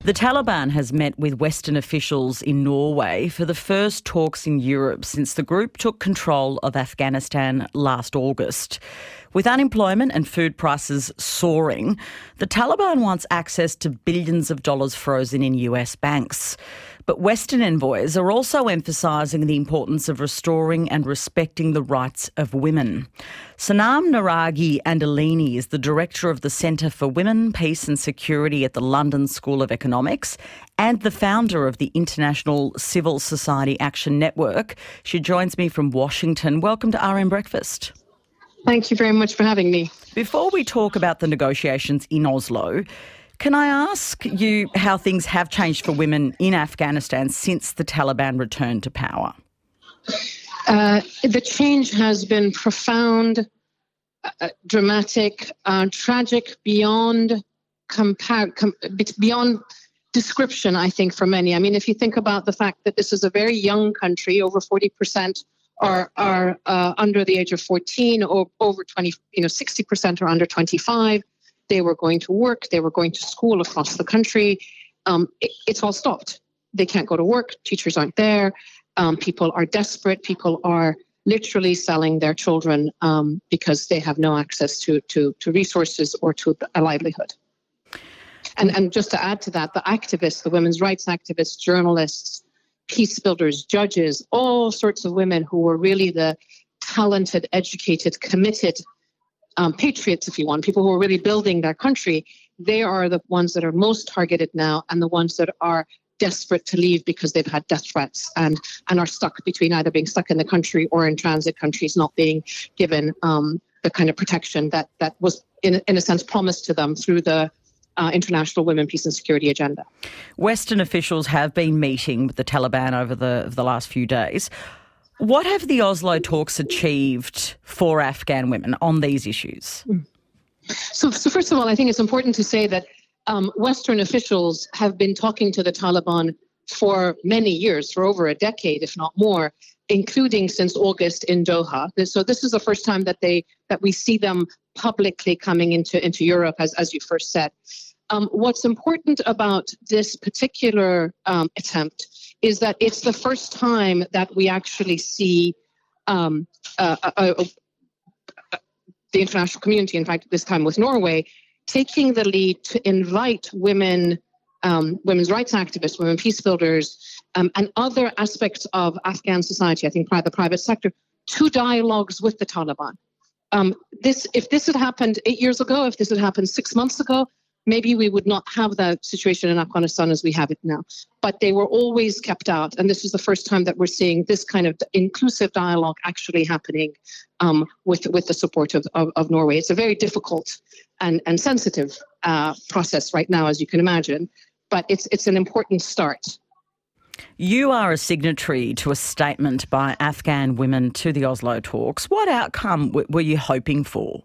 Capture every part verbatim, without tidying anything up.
The Taliban has met with Western officials in Norway for the first talks in Europe since the group took control of Afghanistan last August. With unemployment and food prices soaring, the Taliban wants access to billions of dollars frozen in U S banks. But Western envoys are also emphasising the importance of restoring and respecting the rights of women. Sanam Naragi Andolini is the director of the Centre for Women, Peace and Security at the London School of Economics and the founder of the International Civil Society Action Network. She joins me from Washington. Welcome to R M Breakfast. Thank you very much for having me. Before we talk about the negotiations in Oslo, can I ask you how things have changed for women in Afghanistan since the Taliban returned to power? Uh, the change has been profound, uh, dramatic, uh, tragic beyond compar- com- beyond description, I think, for many. I mean, if you think about the fact that this is a very young country, over forty percent are are uh, under the age of fourteen, or over twenty, you know, sixty percent are under twenty-five. They were going to work, they were going to school across the country. Um, it, it's all stopped. They can't go to work, teachers aren't there, um, people are desperate, people are literally selling their children um, because they have no access to, to, to resources or to a livelihood. And, and just to add to that, the activists, the women's rights activists, journalists, peace builders, judges, all sorts of women who were really the talented, educated, committed Um, patriots, if you want, people who are really building their country, they are the ones that are most targeted now and the ones that are desperate to leave because they've had death threats and, and are stuck between either being stuck in the country or in transit countries, not being given um, the kind of protection that, that was, in, in a sense, promised to them through the uh, International Women, Peace and Security Agenda. Western officials have been meeting with the Taliban over the, the last few days. What have the Oslo talks achieved for Afghan women on these issues? So, so first of all, I think it's important to say that um, Western officials have been talking to the Taliban for many years, for over a decade, if not more, including since August in Doha. So this is the first time that they that we see them publicly coming into, into Europe, as, as you first said. Um, what's important about this particular um, attempt is that it's the first time that we actually see um, uh, uh, uh, uh, the international community, in fact, this time with Norway, taking the lead to invite women, um, women's rights activists, women peace builders, um, and other aspects of Afghan society, I think the private sector, to dialogues with the Taliban. Um, this, if this had happened eight years ago, if this had happened six months ago, maybe we would not have that situation in Afghanistan as we have it now. But they were always kept out. And this is the first time that we're seeing this kind of inclusive dialogue actually happening um, with, with the support of, of, of Norway. It's a very difficult and, and sensitive uh, process right now, as you can imagine. But it's it's an important start. You are a signatory to a statement by Afghan women to the Oslo talks. What outcome w- were you hoping for?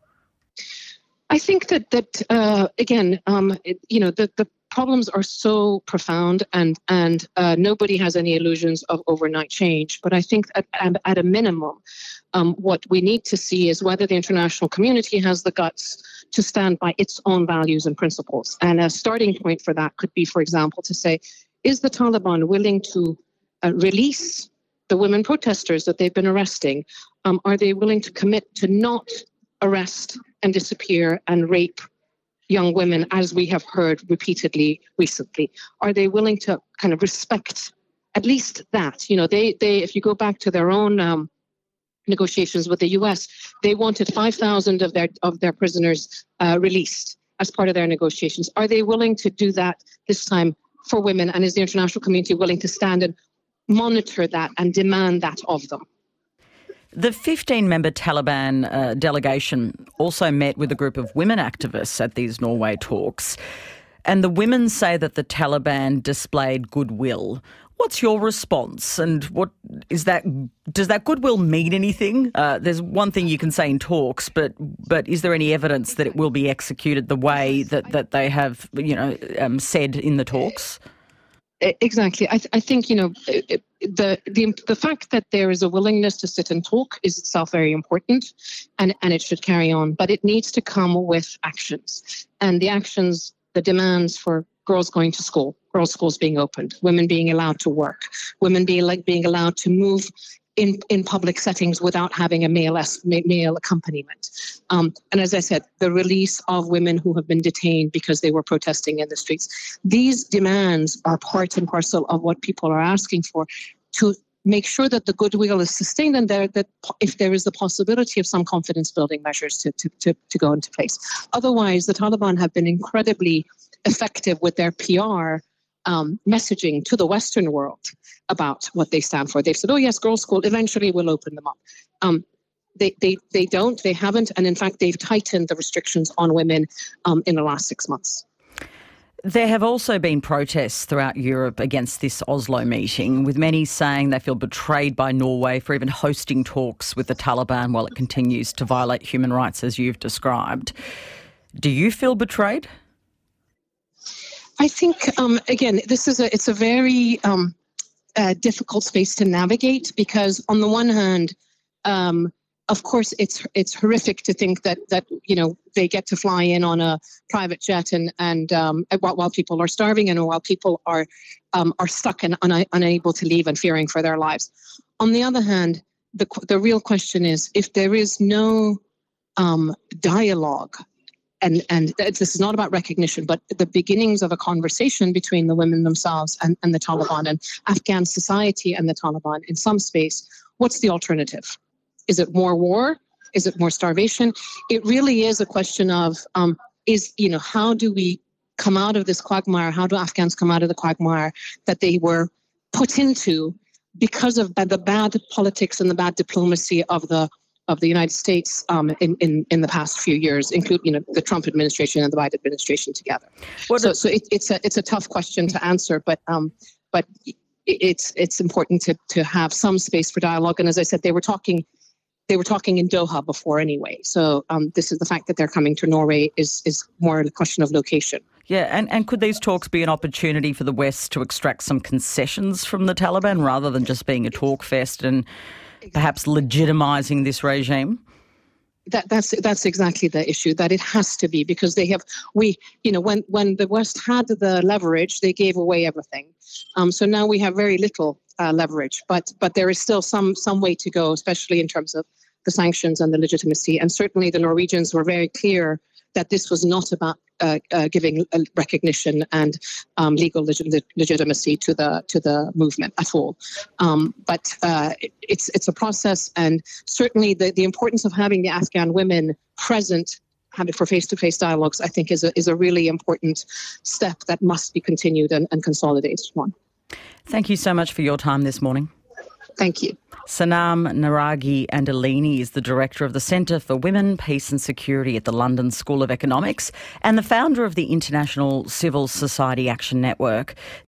I think that, that uh, again, um, it, you know, the, the problems are so profound and, and uh, nobody has any illusions of overnight change. But I think at, at a minimum, um, what we need to see is whether the international community has the guts to stand by its own values and principles. And a starting point for that could be, for example, to say, is the Taliban willing to uh, release the women protesters that they've been arresting? Um, are they willing to commit to not arrest and disappear and rape young women, as we have heard repeatedly recently? Are they willing to kind of respect at least that? You know, they, they if you go back to their own um, negotiations with the U S, they wanted five thousand of their of their prisoners uh, released as part of their negotiations. Are they willing to do that this time for women? And is the international community willing to stand and monitor that and demand that of them? The fifteen-member Taliban uh, delegation also met with a group of women activists at these Norway talks, and the women say that the Taliban displayed goodwill. What's your response, and what is that? Does that goodwill mean anything? Uh, there's one thing you can say in talks, but but is there any evidence that it will be executed the way that, that they have, you know, um, said in the talks? Exactly. I, th- I think, you know, the, the the fact that there is a willingness to sit and talk is itself very important, and, and it should carry on. But it needs to come with actions. And the actions, the demands for girls going to school, girls' schools being opened, women being allowed to work, women being like being allowed to move in, in public settings without having a male male accompaniment. Um, and as I said, the release of women who have been detained because they were protesting in the streets. These demands are part and parcel of what people are asking for to make sure that the goodwill is sustained and there, that if there is the possibility of some confidence building measures to, to, to, to go into place. Otherwise, the Taliban have been incredibly effective with their P R um, messaging to the Western world about what they stand for. They've said, oh yes, girls' school, eventually we'll open them up. Um, they, they, they don't, they haven't, and in fact, they've tightened the restrictions on women um, in the last six months. There have also been protests throughout Europe against this Oslo meeting, with many saying they feel betrayed by Norway for even hosting talks with the Taliban while it continues to violate human rights, as you've described. Do you feel betrayed? I think, um, again, this is a, it's a very um, uh, difficult space to navigate because on the one hand, um, of course, it's it's horrific to think that that you know they get to fly in on a private jet and and um, while, while people are starving and while people are um, are stuck and un- unable to leave and fearing for their lives. On the other hand, the the real question is if there is no um, dialogue. And and this is not about recognition, but the beginnings of a conversation between the women themselves and, and the Taliban and Afghan society and the Taliban in some space. What's the alternative? Is it more war? Is it more starvation? It really is a question of, um, is, you know, how do we come out of this quagmire? How do Afghans come out of the quagmire that they were put into because of the bad politics and the bad diplomacy of the of the United States um, in, in, in the past few years, including, you know, the Trump administration and the Biden administration together. What so, so it, it's a it's a tough question to answer, but um, but it's it's important to to have some space for dialogue. And as I said, they were talking they were talking in Doha before anyway. So um, this is the fact that they're coming to Norway is is more a question of location. Yeah, and, and could these talks be an opportunity for the West to extract some concessions from the Taliban rather than just being a talk fest and perhaps legitimising this regime? That, that's that's exactly the issue, that it has to be, because they have, we, you know, when, when the West had the leverage, they gave away everything. Um, so now we have very little uh, leverage, but but there is still some some way to go, especially in terms of the sanctions and the legitimacy. And certainly the Norwegians were very clear that this was not about uh, uh, giving uh, recognition and um, legal legit- legitimacy to the to the movement at all. Um, but uh, it, it's it's a process, and certainly the, the importance of having the Afghan women present for face-to-face dialogues, I think, is a is a really important step that must be continued and, and consolidated on. Thank you so much for your time this morning. Thank you. Sanam Naraghi-Andolini is the Director of the Centre for Women, Peace and Security at the London School of Economics and the founder of the International Civil Society Action Network.